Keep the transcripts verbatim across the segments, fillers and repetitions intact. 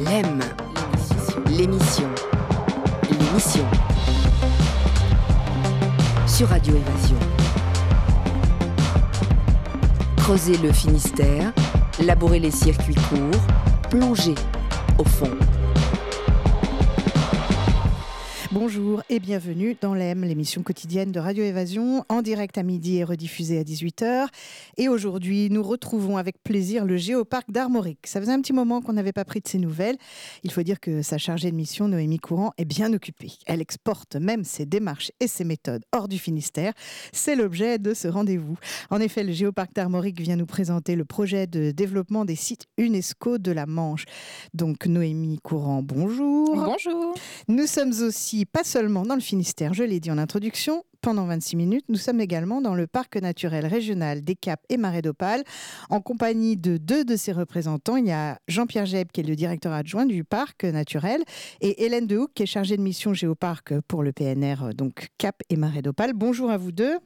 L'E M, l'émission, l'émission, sur Radio Évasion. Creuser le Finistère, labourer les circuits courts, plonger au fond. Bonjour et bienvenue dans l'E M, l'émission quotidienne de Radio Évasion, en direct à midi et rediffusée à dix-huit heures. Et aujourd'hui, nous retrouvons avec plaisir le Géoparc d'Armorique. Ça faisait un petit moment qu'on n'avait pas pris de ses nouvelles. Il faut dire que sa chargée de mission, Noémie Courant, est bien occupée. Elle exporte même ses démarches et ses méthodes hors du Finistère. C'est l'objet de ce rendez-vous. En effet, le Géoparc d'Armorique vient nous présenter le projet de développement des sites UNESCO de la Manche. Donc Noémie Courant, bonjour. Bonjour. Nous sommes aussi pas seulement dans le Finistère, je l'ai dit en introduction, pendant vingt-six minutes, nous sommes également dans le parc naturel régional des Caps et Marais d'Opale, en compagnie de deux de ses représentants. Il y a Jean-Pierre Geb, qui est le directeur adjoint du parc naturel, et Hélène Dehoucq, qui est chargée de mission Géoparc pour le P N R, donc Caps et Marais d'Opale. Bonjour à vous deux.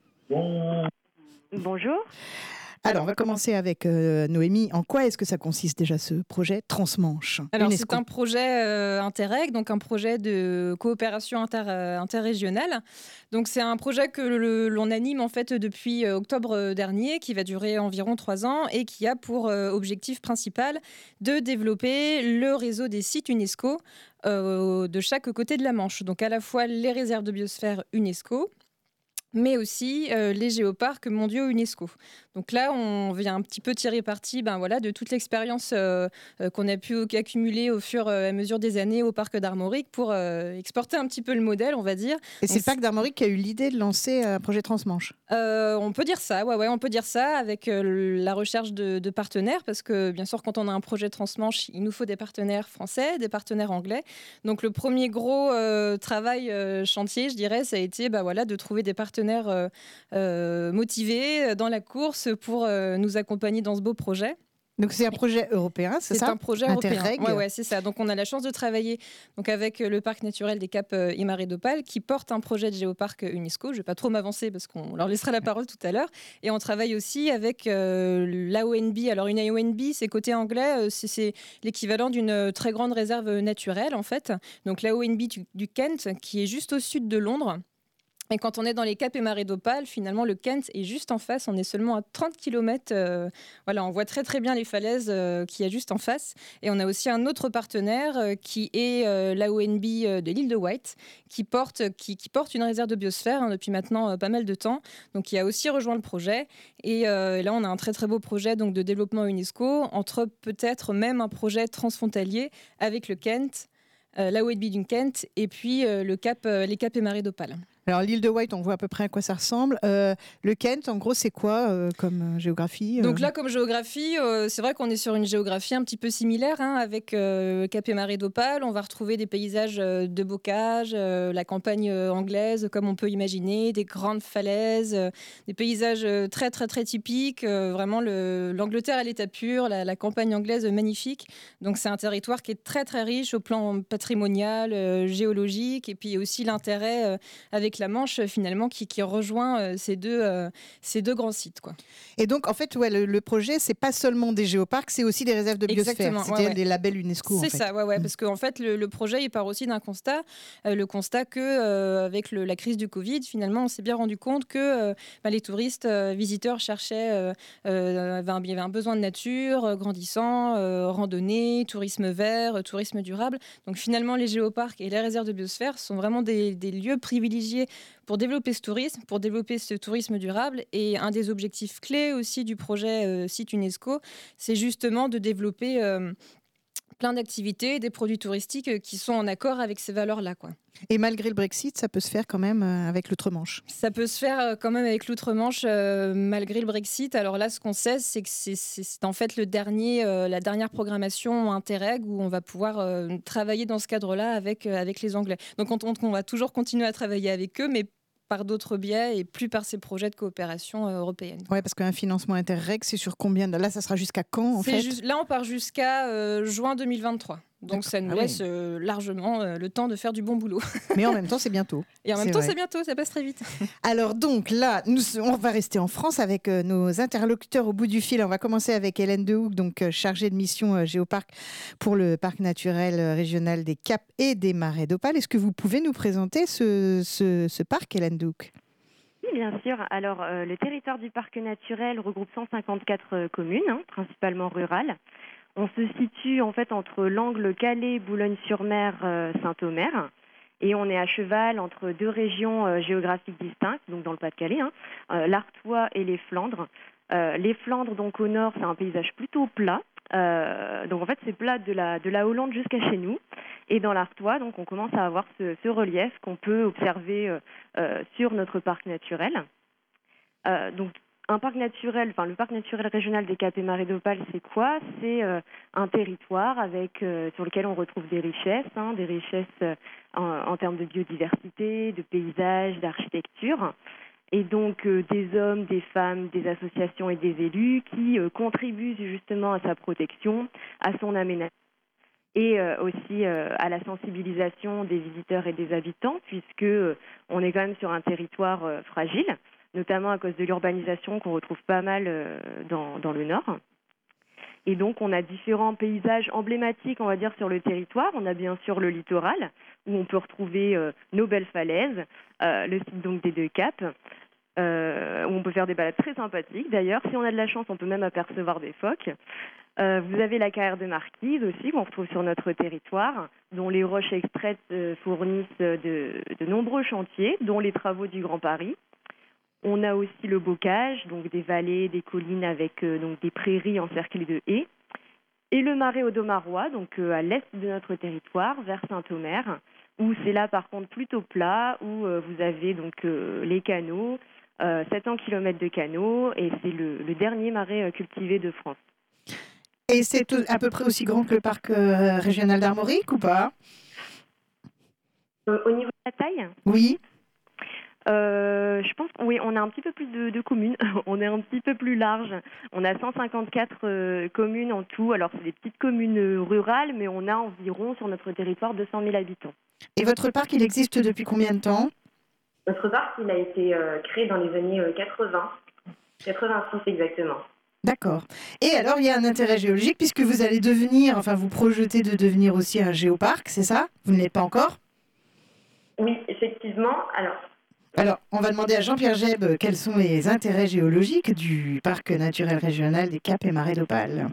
Bon. Bonjour. Alors, on va commencer avec euh, Noémie. En quoi est-ce que ça consiste déjà ce projet Transmanche Alors, UNESCO. C'est un projet euh, Interreg, donc un projet de coopération inter, euh, interrégionale. Donc, c'est un projet que le, l'on anime en fait depuis euh, octobre dernier, qui va durer environ trois ans et qui a pour euh, objectif principal de développer le réseau des sites UNESCO euh, de chaque côté de la Manche. Donc, à la fois les réserves de biosphère UNESCO, mais aussi euh, les géoparcs mondiaux UNESCO. Donc là, on vient un petit peu tirer parti ben voilà, de toute l'expérience euh, euh, qu'on a pu accumuler au fur et à mesure des années au parc d'Armorique pour euh, exporter un petit peu le modèle, on va dire. Et c'est Donc, le parc d'Armorique qui a eu l'idée de lancer un projet Transmanche euh, On peut dire ça, ouais, ouais, on peut dire ça avec euh, la recherche de, de partenaires, parce que bien sûr, quand on a un projet Transmanche, il nous faut des partenaires français, des partenaires anglais. Donc le premier gros euh, travail euh, chantier, je dirais, ça a été ben voilà, de trouver des partenaires euh, euh, motivés dans la course pour euh, nous accompagner dans ce beau projet. Donc c'est un projet européen, c'est, c'est ça ? C'est un projet Interreg. européen. Ouais, ouais, c'est ça. Donc on a la chance de travailler donc avec le parc naturel des Caps et Marais d'Opale, qui porte un projet de géoparc UNESCO. Je ne vais pas trop m'avancer parce qu'on leur laissera la parole tout à l'heure. Et on travaille aussi avec euh, l'A O N B. Alors une A O N B, c'est côté anglais, c'est, c'est l'équivalent d'une très grande réserve naturelle en fait. Donc l'A O N B du, du Kent, qui est juste au sud de Londres. Et quand on est dans les Caps et Marais d'Opale, finalement, le Kent est juste en face. On est seulement à trente kilomètres. Euh, voilà, on voit très, très bien les falaises euh, qu'il y a juste en face. Et on a aussi un autre partenaire euh, qui est euh, l'A O N B euh, de l'île de Wight, qui porte, qui, qui porte une réserve de biosphère hein, depuis maintenant euh, pas mal de temps. Donc, qui a aussi rejoint le projet. Et euh, là, on a un très, très beau projet donc, de développement UNESCO, entre peut-être même un projet transfrontalier avec le Kent, euh, l'A O N B du Kent, et puis euh, le Cap, euh, les Caps et Marais d'Opale. Alors l'île de Wight, on voit à peu près à quoi ça ressemble. Euh, le Kent, en gros, c'est quoi euh, comme euh, géographie euh... Donc là, comme géographie, euh, c'est vrai qu'on est sur une géographie un petit peu similaire hein, avec euh, Caps et Marais d'Opale. On va retrouver des paysages euh, de bocage, euh, la campagne euh, anglaise, comme on peut imaginer, des grandes falaises, euh, des paysages euh, très très très typiques. Euh, vraiment, le, l'Angleterre à l'état pur, la, la campagne anglaise euh, magnifique. Donc c'est un territoire qui est très très riche au plan patrimonial, euh, géologique, et puis aussi l'intérêt euh, avec la Manche finalement qui, qui rejoint euh, ces, deux, euh, ces deux grands sites quoi. Et donc en fait ouais, le, le projet c'est pas seulement des géoparcs, c'est aussi des réserves de biosphère. Exactement, c'est-à-dire ouais, ouais. des labels UNESCO. C'est en fait. ça, ouais, ouais, mmh. parce qu'en fait le, le projet il part aussi d'un constat, euh, le constat que euh, avec le, la crise du Covid finalement on s'est bien rendu compte que euh, bah, les touristes euh, visiteurs cherchaient, euh, euh, avaient un, il y avait un besoin de nature euh, grandissant, euh, randonnée, tourisme vert, euh, tourisme durable. Donc finalement les géoparcs et les réserves de biosphère sont vraiment des, des lieux privilégiés pour développer ce tourisme, pour développer ce tourisme durable. Et un des objectifs clés aussi du projet euh, Site UNESCO, c'est justement de développer euh, plein d'activités, des produits touristiques euh, qui sont en accord avec ces valeurs-là, quoi. Et malgré le Brexit, ça peut se faire quand même euh, avec l'outre-Manche. Ça peut se faire euh, quand même avec l'outre-Manche euh, malgré le Brexit. Alors là, ce qu'on sait, c'est que c'est, c'est, c'est en fait le dernier, euh, la dernière programmation Interreg où on va pouvoir euh, travailler dans ce cadre-là avec, euh, avec les Anglais. Donc on, on, on va toujours continuer à travailler avec eux, mais par d'autres biais et plus par ces projets de coopération euh, européenne. Oui, parce qu'un financement Interreg, c'est sur combien de... Là, ça sera jusqu'à quand en c'est fait ju- Là, on part jusqu'à euh, juin deux mille vingt-trois. Donc ça nous ah laisse oui. euh, largement euh, le temps de faire du bon boulot. Mais en même temps, c'est bientôt. Et en même C'est temps, vrai. c'est bientôt, ça passe très vite. Alors donc là, nous, on va rester en France avec euh, nos interlocuteurs au bout du fil. On va commencer avec Hélène Dehoucq, donc euh, chargée de mission euh, Géoparc pour le parc naturel euh, régional des Caps et des Marais d'Opale. Est-ce que vous pouvez nous présenter ce, ce, ce parc, Hélène Dehoucq ? Oui, bien sûr. Alors, euh, le territoire du parc naturel regroupe cent cinquante-quatre euh, communes, hein, principalement rurales. On se situe en fait entre l'angle Calais, Boulogne-sur-Mer, euh, Saint-Omer. Et on est à cheval entre deux régions euh, géographiques distinctes, donc dans le Pas-de-Calais, hein, euh, l'Artois et les Flandres. Euh, les Flandres, donc au nord, c'est un paysage plutôt plat. Euh, donc en fait, c'est plat de la, de la Hollande jusqu'à chez nous. Et dans l'Artois, donc on commence à avoir ce, ce relief qu'on peut observer euh, euh, sur notre parc naturel. Euh, donc un parc naturel, enfin le parc naturel régional des Caps et Marais d'Opale, c'est quoi ? C'est euh, un territoire avec euh, sur lequel on retrouve des richesses, hein, des richesses euh, en, en termes de biodiversité, de paysages, d'architecture. Et donc euh, des hommes, des femmes, des associations et des élus qui euh, contribuent justement à sa protection, à son aménagement et euh, aussi euh, à la sensibilisation des visiteurs et des habitants, puisque euh, on est quand même sur un territoire euh, fragile, notamment à cause de l'urbanisation qu'on retrouve pas mal euh, dans, dans le nord. Et donc on a différents paysages emblématiques, on va dire, sur le territoire. On a bien sûr le littoral, où on peut retrouver euh, nos belles falaises, euh, le site donc des deux Caps, euh, où on peut faire des balades très sympathiques. D'ailleurs, si on a de la chance, on peut même apercevoir des phoques. Euh, vous avez la carrière de Marquise aussi, qu'on retrouve sur notre territoire, dont les roches extraites euh, fournissent de, de nombreux chantiers, dont les travaux du Grand Paris. On a aussi le bocage, donc des vallées, des collines avec euh, donc des prairies encerclées de haies. Et le marais audomarois, donc euh, à l'est de notre territoire, vers Saint-Omer, où c'est là par contre plutôt plat, où euh, vous avez donc euh, les canaux, euh, sept cents kilomètres de canaux, et c'est le, le dernier marais euh, cultivé de France. Et c'est tout- à peu près aussi grand que le parc euh, régional d'Armorique ou pas ? Euh, au niveau de la taille ? Oui. Euh, je pense qu'on oui, on a un petit peu plus de, de communes, on est un petit peu plus large. On a cent cinquante-quatre euh, communes en tout. Alors, c'est des petites communes euh, rurales, mais on a environ sur notre territoire deux cent mille habitants. Et votre parc, il existe depuis combien de temps ? Notre parc, il a été euh, créé dans les années euh, quatre-vingts, quatre-vingt-six exactement. D'accord. Et alors, il y a un intérêt géologique puisque vous allez devenir, enfin, vous projetez de devenir aussi un géoparc, c'est ça ? Vous ne l'êtes pas encore ? Oui, effectivement. Alors, Alors, on va demander à Jean-Pierre Jeb euh, quels sont les intérêts géologiques du parc naturel régional des Caps et Marais d'Opale.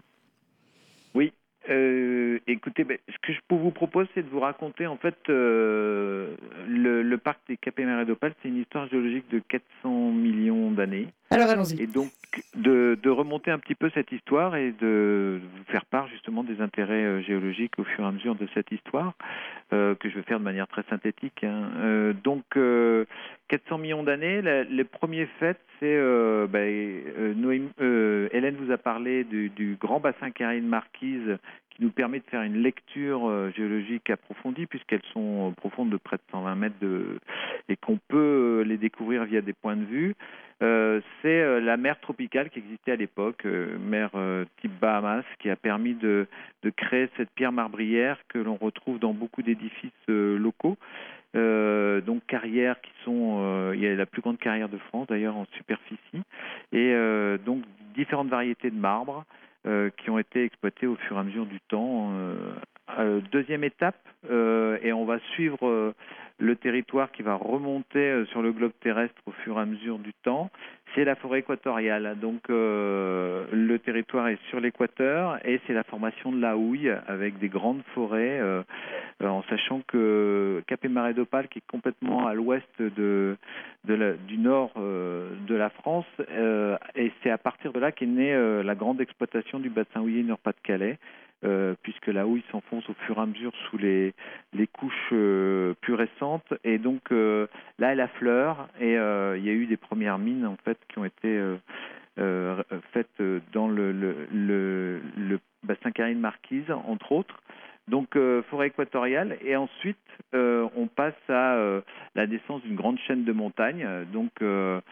Oui, euh, écoutez, ben, ce que je vous propose, c'est de vous raconter, en fait, euh, le, le parc des Caps et Marais d'Opale, c'est une histoire géologique de quatre cents millions d'années. Alors, allons-y. Et donc, de, de remonter un petit peu cette histoire et de vous faire part, justement, des intérêts euh, géologiques au fur et à mesure de cette histoire, euh, que je vais faire de manière très synthétique. Hein. Euh, donc, euh, quatre cents millions d'années, la, les premiers faits, c'est... Euh, ben, euh, Noémie, euh, Hélène vous a parlé du, du grand bassin carré de Marquise, qui nous permet de faire une lecture euh, géologique approfondie, puisqu'elles sont profondes de près de cent vingt mètres de, et qu'on peut les découvrir via des points de vue. Euh, c'est euh, la mer tropicale qui existait à l'époque, euh, mer euh, type Bahamas, qui a permis de, de créer cette pierre marbrière que l'on retrouve dans beaucoup d'édifices euh, locaux. Euh, donc carrières qui sont, euh, il y a la plus grande carrière de France d'ailleurs en superficie, et euh, donc différentes variétés de marbre euh, qui ont été exploitées au fur et à mesure du temps. Euh, euh, deuxième étape, euh, et on va suivre euh, le territoire qui va remonter euh, sur le globe terrestre au fur et à mesure du temps, c'est la forêt équatoriale. Donc euh, le territoire est sur l'équateur et c'est la formation de la houille avec des grandes forêts, euh, euh, en sachant que Caps et Marais d'Opale, qui est complètement à l'ouest de, de la, du nord euh, de la France, euh, et c'est à partir de là qu'est née euh, la grande exploitation du bassin houiller Nord-Pas-de-Calais. Euh, puisque la houille s'enfonce au fur et à mesure sous les, les couches euh, plus récentes. Et donc euh, là, elle affleure et euh, il y a eu des premières mines en fait, qui ont été euh, euh, faites dans le, le, le, le bassin carré de Marquise, entre autres. Donc euh, forêt équatoriale. Et ensuite, euh, on passe à euh, la descente d'une grande chaîne de montagnes. Donc euh,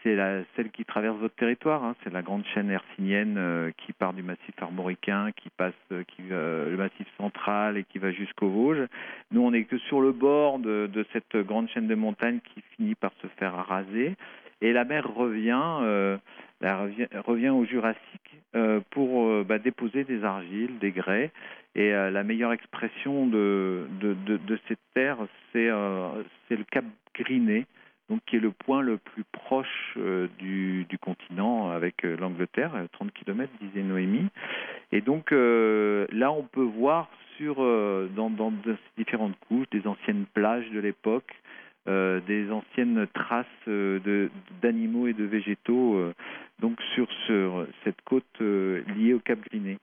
c'est la, celle qui traverse votre territoire. Hein. C'est la grande chaîne hercynienne euh, qui part du massif armoricain, qui passe euh, qui, euh, le massif central et qui va jusqu'aux Vosges. Nous, on n'est que sur le bord de, de cette grande chaîne de montagnes qui finit par se faire raser. Et la mer revient, euh, la revient, revient au Jurassique euh, pour euh, bah, déposer des argiles, des grès. Et euh, la meilleure expression de, de, de, de cette terre, c'est, euh, c'est le cap Griné, donc qui est le point le plus proche euh, du, du continent avec euh, l'Angleterre, trente kilomètres, disait Noémie. Et donc euh, là, on peut voir sur euh, dans, dans de ces différentes couches des anciennes plages de l'époque, euh, des anciennes traces euh, de, d'animaux et de végétaux, euh, donc sur, sur cette côte euh, liée au cap Griné.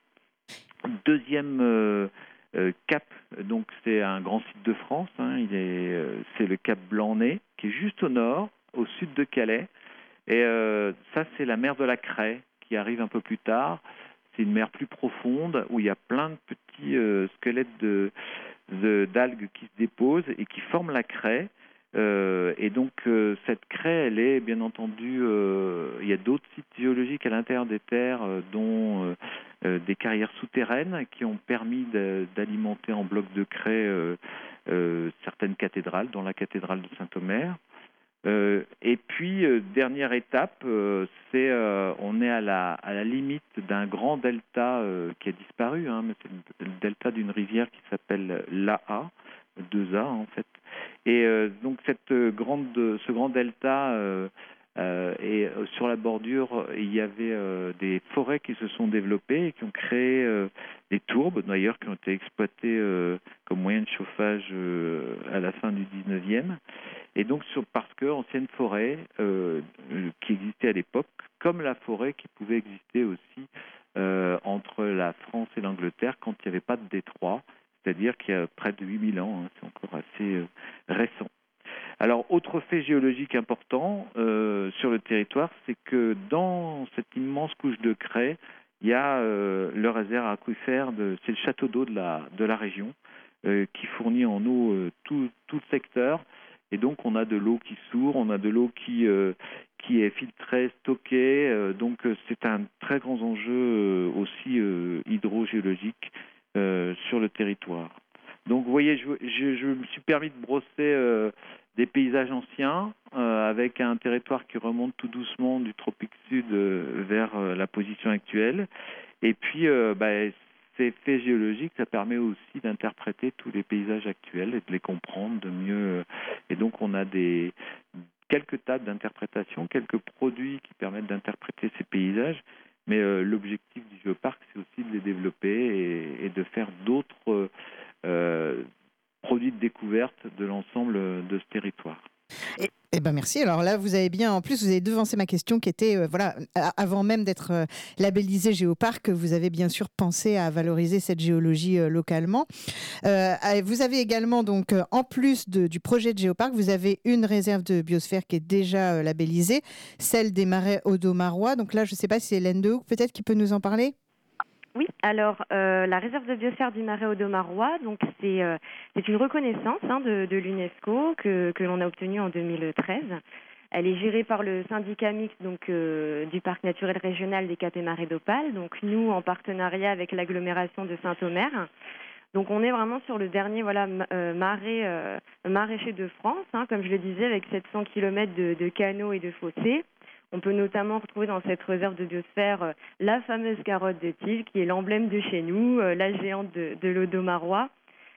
Deuxième euh, euh, cap, donc c'est un grand site de France, hein, il est, euh, c'est le cap Blanc-Nez, qui est juste au nord, au sud de Calais. Et euh, ça, c'est la mer de la Craie, qui arrive un peu plus tard. C'est une mer plus profonde, où il y a plein de petits euh, squelettes de, de, d'algues qui se déposent et qui forment la craie. Euh, et donc, euh, cette craie, elle est, bien entendu, euh, il y a d'autres sites géologiques à l'intérieur des terres, euh, dont... Euh, Euh, des carrières souterraines qui ont permis de, d'alimenter en blocs de craie euh, euh, certaines cathédrales, dont la cathédrale de Saint-Omer. Euh, et puis, euh, dernière étape, euh, c'est euh, on est à la, à la limite d'un grand delta euh, qui a disparu, hein, mais c'est le delta d'une rivière qui s'appelle l'A A, deux A en fait. Et euh, donc, cette grande, ce grand delta... Euh, Euh, et euh, sur la bordure, il y avait euh, des forêts qui se sont développées et qui ont créé euh, des tourbes, d'ailleurs, qui ont été exploitées euh, comme moyen de chauffage euh, à la fin du dix-neuvième. Et donc, sur, parce que ancienne forêt euh, qui existait à l'époque, comme la forêt qui pouvait exister aussi euh, entre la France et l'Angleterre quand il n'y avait pas de détroit, c'est-à-dire qu'il y a près de huit mille ans, hein, c'est encore assez euh, récent. Alors, autre fait géologique important euh, sur le territoire, c'est que dans cette immense couche de craie, il y a euh, le réservoir aquifère, de, c'est le château d'eau de la, de la région, euh, qui fournit en eau euh, tout, tout le secteur. Et donc, on a de l'eau qui sourd, on a de l'eau qui, euh, qui est filtrée, stockée. Euh, donc, euh, c'est un très grand enjeu euh, aussi euh, hydrogéologique euh, sur le territoire. Donc, vous voyez, je, je, je me suis permis de brosser... Euh, des paysages anciens, euh, avec un territoire qui remonte tout doucement du tropique sud euh, vers euh, la position actuelle. Et puis, euh, bah, ces faits géologiques, ça permet aussi d'interpréter tous les paysages actuels et de les comprendre de mieux. Et donc, on a des, quelques tables d'interprétation, quelques produits qui permettent d'interpréter ces paysages. Mais euh, l'objectif du géoparc, c'est aussi de les développer et, et de faire d'autres... Euh, produits de découverte de l'ensemble de ce territoire. Eh, eh ben merci. Alors là, vous avez bien, en plus, vous avez devancé ma question qui était, euh, voilà, avant même d'être euh, labellisé Géoparc, vous avez bien sûr pensé à valoriser cette géologie euh, localement. Euh, vous avez également, donc, euh, en plus de, du projet de Géoparc, vous avez une réserve de biosphère qui est déjà euh, labellisée, celle des marais audomarois. Donc là, je ne sais pas si c'est Hélène Dehouk, peut-être, qui peut nous en parler ? Oui, alors euh, la réserve de biosphère du Marais audomarois, donc c'est euh, c'est une reconnaissance hein, de, de l'UNESCO que que l'on a obtenue en deux mille treize. Elle est gérée par le syndicat mixte donc euh, du parc naturel régional des Caps et Marais d'Opale. Donc nous en partenariat avec l'agglomération de Saint-Omer. Donc on est vraiment sur le dernier voilà euh, marais euh, maraîcher de France, hein, comme je le disais, avec sept cents kilomètres de, de canaux et de fossés. On peut notamment retrouver dans cette réserve de biosphère euh, la fameuse carotte de Tige, qui est l'emblème de chez nous, euh, la géante de, de l'Audomarois.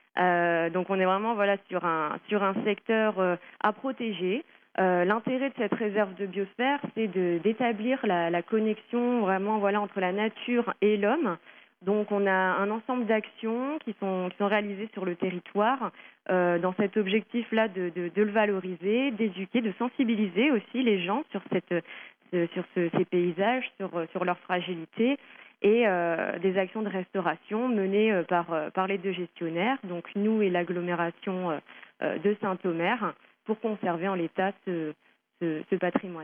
Euh, donc on est vraiment voilà, sur, un, sur un secteur euh, à protéger. Euh, l'intérêt de cette réserve de biosphère, c'est de, d'établir la, la connexion vraiment voilà, entre la nature et l'homme. Donc on a un ensemble d'actions qui sont, qui sont réalisées sur le territoire euh, dans cet objectif-là de, de, de le valoriser, d'éduquer, de sensibiliser aussi les gens sur, cette, ce, sur ce, ces paysages, sur, sur leur fragilité et euh, des actions de restauration menées euh, par, par les deux gestionnaires, donc nous et l'agglomération euh, de Saint-Omer, pour conserver en l'état ce, ce, ce patrimoine.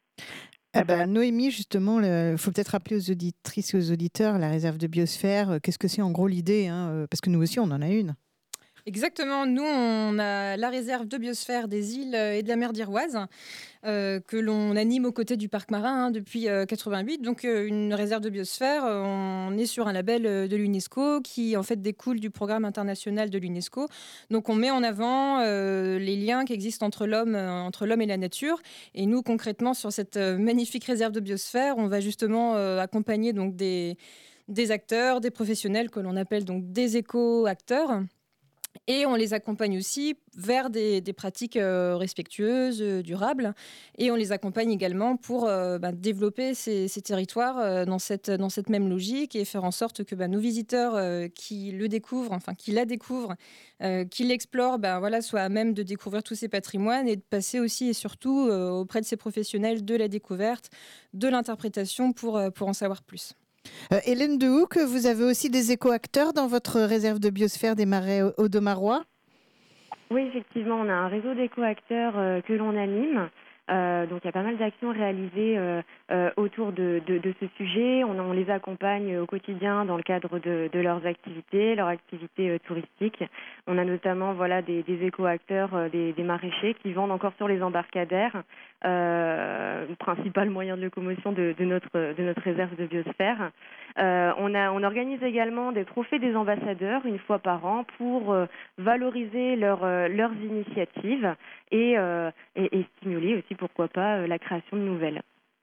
Ah ben, Noémie, justement, il faut peut-être rappeler aux auditrices et aux auditeurs la réserve de biosphère. Qu'est-ce que c'est en gros l'idée hein, parce que nous aussi, on en a une. Exactement, nous on a la réserve de biosphère des îles et de la mer d'Iroise euh, que l'on anime aux côtés du parc marin hein, depuis euh, quatre-vingt-huit. Donc euh, une réserve de biosphère, euh, on est sur un label euh, de l'UNESCO qui en fait découle du programme international de l'UNESCO. Donc on met en avant euh, les liens qui existent entre l'homme, euh, entre l'homme et la nature. Et nous concrètement sur cette euh, magnifique réserve de biosphère, on va justement euh, accompagner donc des, des acteurs, des professionnels que l'on appelle donc des éco-acteurs. Et on les accompagne aussi vers des, des pratiques euh, respectueuses, euh, durables. Et on les accompagne également pour euh, bah, développer ces, ces territoires euh, dans, cette, dans cette même logique et faire en sorte que bah, nos visiteurs euh, qui le découvrent, enfin qui la découvrent, euh, qui l'explorent, bah, voilà, soient à même de découvrir tous ces patrimoines et de passer aussi et surtout euh, auprès de ces professionnels de la découverte, de l'interprétation pour, euh, pour en savoir plus. Euh, Hélène Dehoucq, vous avez aussi des éco-acteurs dans votre réserve de biosphère des Marais Audomarois ? Oui, effectivement, on a un réseau d'éco-acteurs euh, que l'on anime. Euh, donc il y a pas mal d'actions réalisées euh, euh, autour de, de, de ce sujet. On, on les accompagne au quotidien dans le cadre de, de leurs activités, leurs activités euh, touristiques. On a notamment voilà, des, des éco-acteurs, euh, des, des maraîchers qui vendent encore sur les embarcadères, euh, principal moyen de locomotion de, de, notre, de notre réserve de biosphère. Euh, on, a, on organise également des trophées des ambassadeurs une fois par an pour euh, valoriser leur, euh, leurs initiatives et, euh, et, et stimuler aussi, pourquoi pas, euh, la création de nouvelles.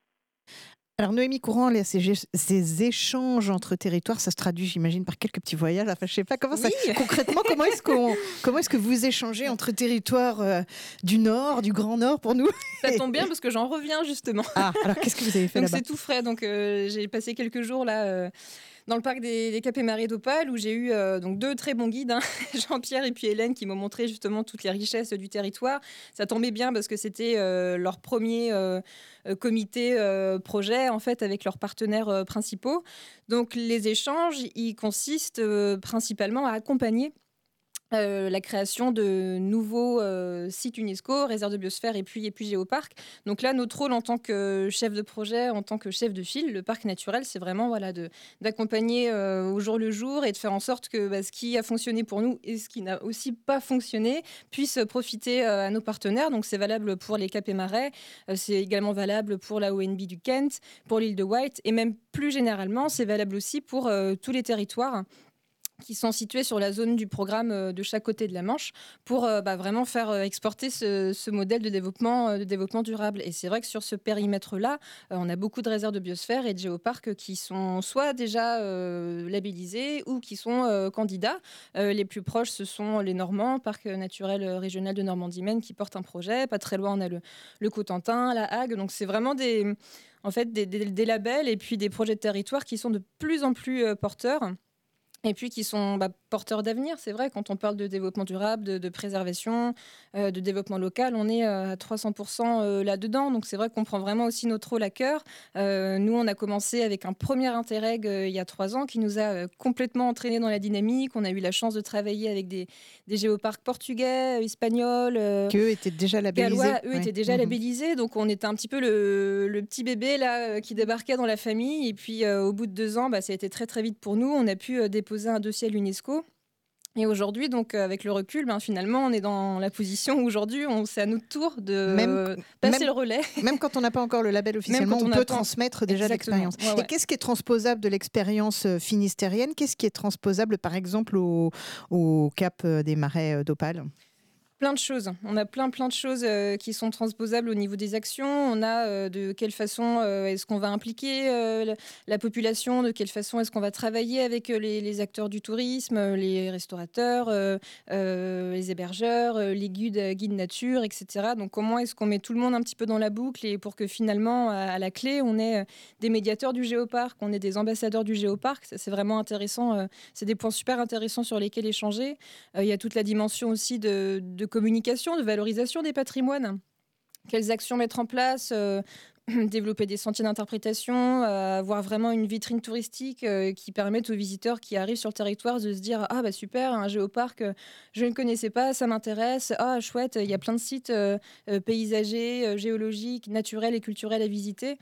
Alors Noémie Courant, là, ces, ces échanges entre territoires, ça se traduit, j'imagine, par quelques petits voyages. Enfin, je sais pas comment ça. Oui. Concrètement, comment est-ce qu'on, comment est-ce que vous échangez entre territoires euh, du Nord, du Grand Nord pour nous ? Ça tombe bien parce que j'en reviens justement. Ah, alors qu'est-ce que vous avez fait donc là-bas ? c'est tout frais. Donc euh, j'ai passé quelques jours là. Euh, dans le parc des, des Caps et Marais d'Opale où j'ai eu euh, donc deux très bons guides, hein, Jean-Pierre et puis Hélène, qui m'ont montré justement toutes les richesses du territoire. Ça tombait bien parce que c'était euh, leur premier euh, comité euh, projet en fait avec leurs partenaires euh, principaux. Donc les échanges, ils consistent euh, principalement à accompagner Euh, la création de nouveaux euh, sites UNESCO, réserves de biosphère et puis, et puis géoparcs. Donc là, notre rôle en tant que chef de projet, en tant que chef de file, le parc naturel, c'est vraiment voilà, de, d'accompagner euh, au jour le jour et de faire en sorte que bah, ce qui a fonctionné pour nous et ce qui n'a aussi pas fonctionné puisse profiter euh, à nos partenaires. Donc c'est valable pour les Caps et Marais, euh, c'est également valable pour la O N B du Kent, pour l'île de Wight et même plus généralement, c'est valable aussi pour euh, tous les territoires qui sont situés sur la zone du programme de chaque côté de la Manche pour euh, bah, vraiment faire euh, exporter ce, ce modèle de développement, euh, de développement durable. Et c'est vrai que sur ce périmètre-là, euh, on a beaucoup de réserves de biosphère et de géoparcs qui sont soit déjà euh, labellisés ou qui sont euh, candidats. Euh, les plus proches, ce sont les Normands, Parc naturel régional de Normandie-Maine qui porte un projet. Pas très loin, on a le, le Cotentin, la Hague. Donc c'est vraiment des, en fait, des, des, des labels et puis des projets de territoire qui sont de plus en plus euh, porteurs. Et puis qui sont bah, porteurs d'avenir, c'est vrai, quand on parle de développement durable, de, de préservation, euh, de développement local, on est euh, à trois cents pour cent euh, là-dedans. Donc c'est vrai qu'on prend vraiment aussi notre rôle à cœur. Euh, nous, on a commencé avec un premier Interreg euh, il y a trois ans qui nous a euh, complètement entraînés dans la dynamique. On a eu la chance de travailler avec des, des géoparcs portugais, euh, espagnols. Euh, Qu'eux étaient déjà labellisés. Gallois, eux ouais. étaient déjà mmh. labellisés. Donc on était un petit peu le, le petit bébé là, euh, qui débarquait dans la famille. Et puis euh, au bout de deux ans, bah, ça a été très très vite pour nous. On a pu euh, déposer un dossier à l'UNESCO. Et aujourd'hui, donc avec le recul, ben, finalement, on est dans la position où aujourd'hui, on, c'est à notre tour de Même- passer même- le relais. Même quand on n'a pas encore le label officiellement, quand on on n'a peut pas- transmettre déjà Exactement. l'expérience. Ouais, ouais. Et qu'est-ce qui est transposable de l'expérience euh, finistérienne ? Qu'est-ce qui est transposable, par exemple, au, au Cap euh, des Marais euh, d'Opale ? Plein de choses. On a plein, plein de choses euh, qui sont transposables au niveau des actions. On a euh, de quelle façon euh, est-ce qu'on va impliquer euh, la, la population, de quelle façon est-ce qu'on va travailler avec euh, les, les acteurs du tourisme, euh, les restaurateurs, euh, euh, les hébergeurs, euh, les guides, euh, guides nature, et cetera. Donc comment est-ce qu'on met tout le monde un petit peu dans la boucle et pour que finalement, à, à la clé, on ait euh, des médiateurs du géoparc, on ait des ambassadeurs du géoparc. Ça, c'est vraiment intéressant. Euh, c'est des points super intéressants sur lesquels échanger. Euh, il y a toute la dimension aussi de, de communication, de valorisation des patrimoines. Quelles actions mettre en place euh, développer des sentiers d'interprétation, euh, avoir vraiment une vitrine touristique euh, qui permette aux visiteurs qui arrivent sur le territoire de se dire « Ah bah super, un géoparc, euh, je ne connaissais pas, ça m'intéresse. Ah chouette, il y a plein de sites euh, euh, paysagers, euh, géologiques, naturels et culturels à visiter. »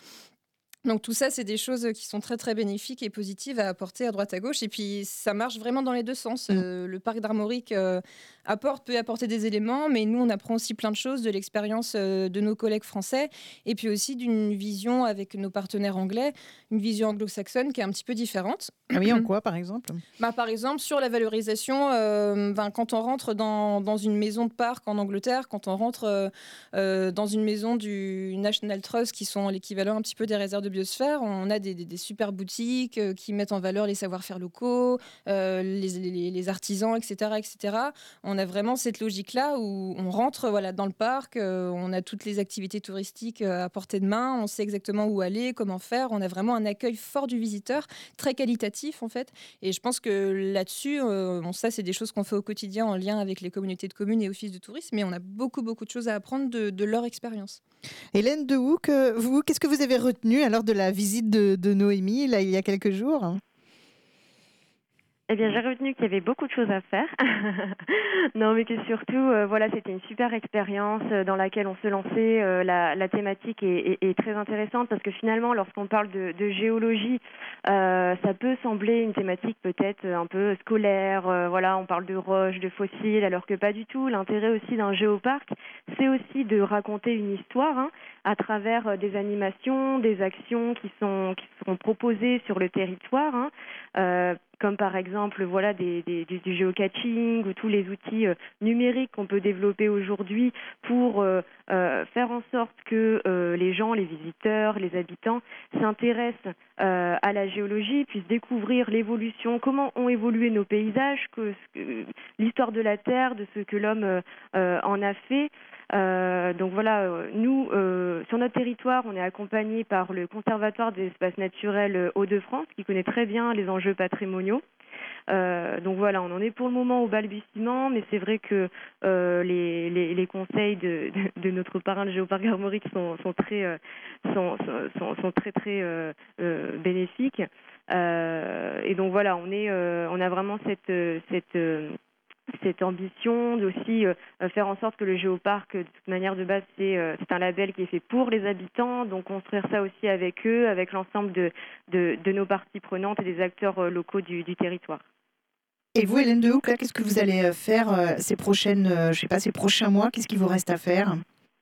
Donc tout ça, c'est des choses qui sont très très bénéfiques et positives à apporter à droite à gauche. Et puis ça marche vraiment dans les deux sens. Mmh. Euh, le parc d'Armorique euh, apporte, peut apporter des éléments, mais nous on apprend aussi plein de choses de l'expérience euh, de nos collègues français et puis aussi d'une vision avec nos partenaires anglais, une vision anglo-saxonne qui est un petit peu différente. Ah oui, en quoi, par exemple? Bah, par exemple, sur la valorisation, euh, ben, quand on rentre dans, dans une maison de parc en Angleterre, quand on rentre euh, euh, dans une maison du National Trust, qui sont l'équivalent un petit peu des réserves de biosphère, on a des, des- des super boutiques euh, qui mettent en valeur les savoir-faire locaux, euh, les, les- les artisans, et cetera, et cetera. On a vraiment cette logique-là où on rentre voilà, dans le parc, euh, on a toutes les activités touristiques euh, à portée de main, on sait exactement où aller, comment faire. On a vraiment un accueil fort du visiteur, très qualitatif en fait. Et je pense que là-dessus, euh, bon, ça, c'est des choses qu'on fait au quotidien en lien avec les communautés de communes et offices de tourisme, mais on a beaucoup, beaucoup de choses à apprendre de, de leur expérience. Hélène Dehoucq, euh, vous, qu'est-ce que vous avez retenu alors de la visite de, de Noémie, là, il y a quelques jours? Eh bien, j'ai retenu qu'il y avait beaucoup de choses à faire. Non, mais que surtout, euh, voilà, c'était une super expérience euh, dans laquelle on se lançait. Euh, la, la thématique est, est- est très intéressante parce que finalement, lorsqu'on parle de, de géologie, euh, ça peut sembler une thématique peut-être un peu scolaire. Euh, voilà, on parle de roches, de fossiles, alors que pas du tout. L'intérêt aussi d'un géoparc, c'est aussi de raconter une histoire, hein, à travers euh, des animations, des actions qui sont qui seront proposées sur le territoire, hein. Euh, comme par exemple voilà des, des- du, du géocaching ou tous les outils euh, numériques qu'on peut développer aujourd'hui pour euh, euh, faire en sorte que euh, les gens, les visiteurs, les habitants s'intéressent euh, à la géologie, puissent découvrir l'évolution, comment ont évolué nos paysages, que, que- l'histoire de la Terre, de ce que l'homme euh, euh, en a fait. Euh, donc voilà, euh, nous, euh, sur notre territoire, on est accompagné par le Conservatoire des espaces naturels euh, Hauts-de-France, qui connaît très bien les enjeux patrimoniaux. Euh, donc voilà, on en est pour le moment au balbutiement, mais c'est vrai que euh, les, les, les conseils de, de, de notre parrain, le Géoparc Armorique, sont, sont très, euh, sont, sont, sont très, très euh, euh, bénéfiques. Euh, et donc voilà, on, est, euh, on a vraiment cette... cette euh, cette ambition d'aussi euh, faire en sorte que le géoparc, de toute manière de base, c'est, euh, c'est un label qui est fait pour les habitants, donc construire ça aussi avec eux, avec l'ensemble de, de, de nos parties prenantes et des acteurs euh, locaux du, du territoire. Et vous, Hélène Dehoucq, là, qu'est-ce que vous allez euh, faire euh, ces prochaines, euh, je sais pas, ces prochains mois? Qu'est-ce qu'il vous reste à faire?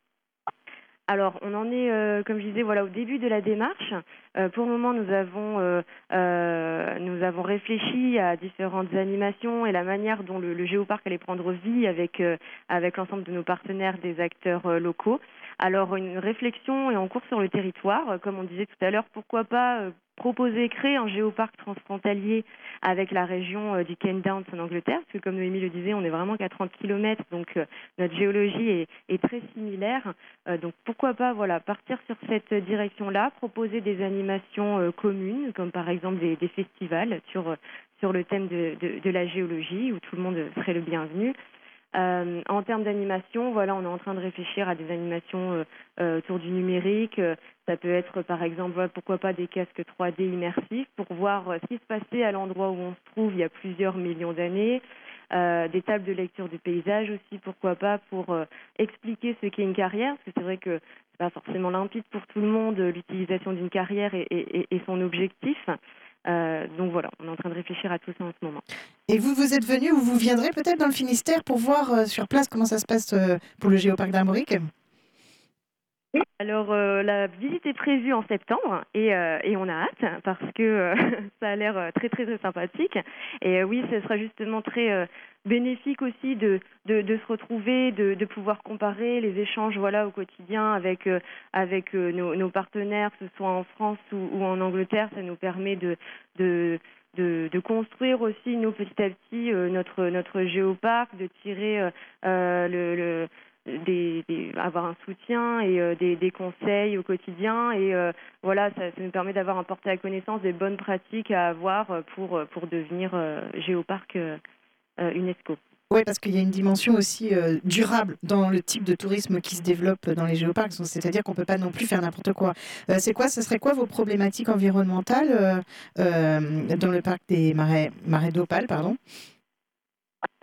Alors, on en est, euh, comme je disais, voilà, au début de la démarche. Euh, pour le moment, nous avons, euh, euh, nous avons réfléchi à différentes animations et la manière dont le, le géoparc allait prendre vie avec, euh, avec l'ensemble de nos partenaires, des acteurs euh, locaux. Alors, une réflexion est en cours sur le territoire. Comme on disait tout à l'heure, pourquoi pas euh, proposer, créer un géoparc transfrontalier avec la région euh, du Ken Downs en Angleterre, parce que comme Noémie le disait, on est vraiment qu'à trente kilomètres, donc euh, notre géologie est, est très similaire. Euh, donc pourquoi pas voilà, partir sur cette direction-là, proposer des animations euh, communes, comme par exemple des, des festivals sur, euh, sur le thème de, de, de la géologie, où tout le monde serait le bienvenu. Euh, en termes d'animation, voilà, on est en train de réfléchir à des animations euh, euh, autour du numérique. Euh, ça peut être, par exemple, voilà, pourquoi pas des casques trois D immersifs pour voir euh, ce qui se passait à l'endroit où on se trouve il y a plusieurs millions d'années. Euh, des tables de lecture du paysage aussi, pourquoi pas, pour euh, expliquer ce qu'est une carrière, parce que c'est vrai que c'est pas forcément limpide pour tout le monde euh, l'utilisation d'une carrière et, et, et son objectif. Euh, donc voilà, on est en train de réfléchir à tout ça en ce moment. Et vous, vous êtes venu ou vous viendrez peut-être dans le Finistère pour voir euh, sur place comment ça se passe euh, pour le Géoparc d'Armorique? Alors euh, la visite est prévue en septembre et, euh, et on a hâte parce que euh, ça a l'air très très très sympathique et euh, oui, ce sera justement très euh, bénéfique aussi de, de, de se retrouver, de, de pouvoir comparer les échanges voilà au quotidien avec euh, avec euh, nos, nos partenaires, que ce soit en France ou, ou en Angleterre. Ça nous permet de de De, de construire aussi nous petit à petit euh, notre notre géoparc, de tirer euh, euh, le, le Des, des, avoir un soutien et euh, des, des conseils au quotidien et euh, voilà ça, ça nous permet d'avoir un porté à connaissance des bonnes pratiques à avoir pour, pour devenir euh, géoparc euh, euh, UNESCO. Oui, parce qu'il y a une dimension aussi euh, durable dans le type de tourisme qui se développe dans les géoparcs, c'est-à-dire qu'on ne peut pas non plus faire n'importe quoi. Euh, c'est quoi, ce serait quoi vos problématiques environnementales euh, euh, dans le parc des marais, marais d'Opale, pardon?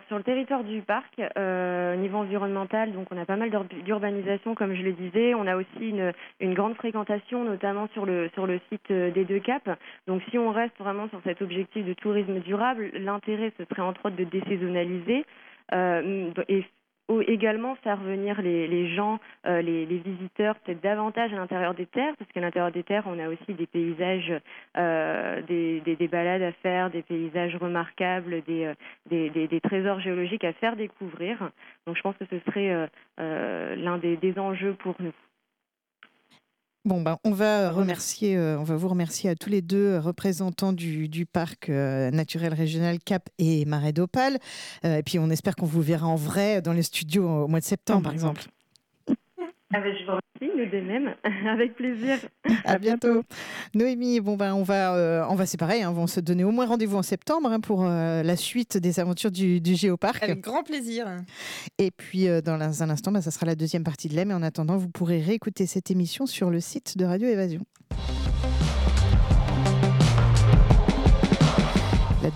sur le territoire du parc, euh, au niveau environnemental, donc on a pas mal d'urbanisation, comme je le disais. On a aussi une, une grande fréquentation, notamment sur le, sur le site des Deux Caps. Donc si on reste vraiment sur cet objectif de tourisme durable, l'intérêt, ce serait entre autres de désaisonnaliser euh, et également faire venir les, les gens, euh, les, les visiteurs peut-être davantage à l'intérieur des terres, parce qu'à l'intérieur des terres, on a aussi des paysages, euh, des, des, des balades à faire, des paysages remarquables, des, euh, des, des, des trésors géologiques à faire découvrir. Donc je pense que ce serait euh, euh, l'un des, des enjeux pour nous. Bon, ben, on va remercier, euh, on va vous remercier à tous les deux représentants du, du parc euh, naturel régional Cap et Marais d'Opale. Euh, et puis on espère qu'on vous verra en vrai dans les studios au mois de septembre, par exemple. Ah ben, je vous remercie, nous de même, avec plaisir. À, à bientôt. bientôt. Noémie, bon ben on va, euh, on va c'est pareil, hein, on va se donner au moins rendez-vous en septembre hein, pour euh, la suite des aventures du, du Géoparc. Avec grand plaisir. Et puis euh, dans un instant, ben, ça sera la deuxième partie de l'E M. Et en attendant, vous pourrez réécouter cette émission sur le site de Radio Évasion.